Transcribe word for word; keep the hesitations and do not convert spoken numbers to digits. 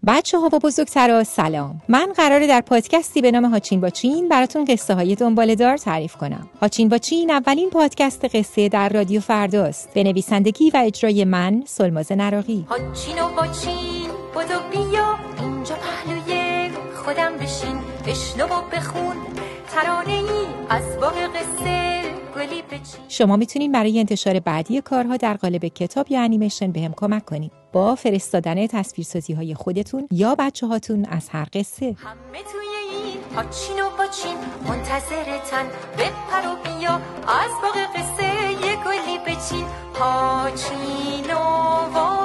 بچه ها و بزرگترا سلام. من قراره در پادکستی به نام هاچین با چین براتون قصه های دنباله دار تعریف کنم. هاچین با چین اولین پادکست قصه در رادیو فرداست. به نویسندگی و اجرای من سلماز نراقی. هاچین و با چین بودو بیا اینجا پهلوی خودم بشین، بشنو و بخون ترانه ای از باغ قصه گلی بچین. شما میتونین برای انتشار بعدی کارها در قالب کتاب یا انیمیشن بهم کمک کنید با فرستادن تصویرسازی های خودتون یا بچه هاتون از هر قصه. همه توی این هاچین و با چین منتظرتن، بپر و بیا از باغ قصه یه گلی بچین. هاچین و با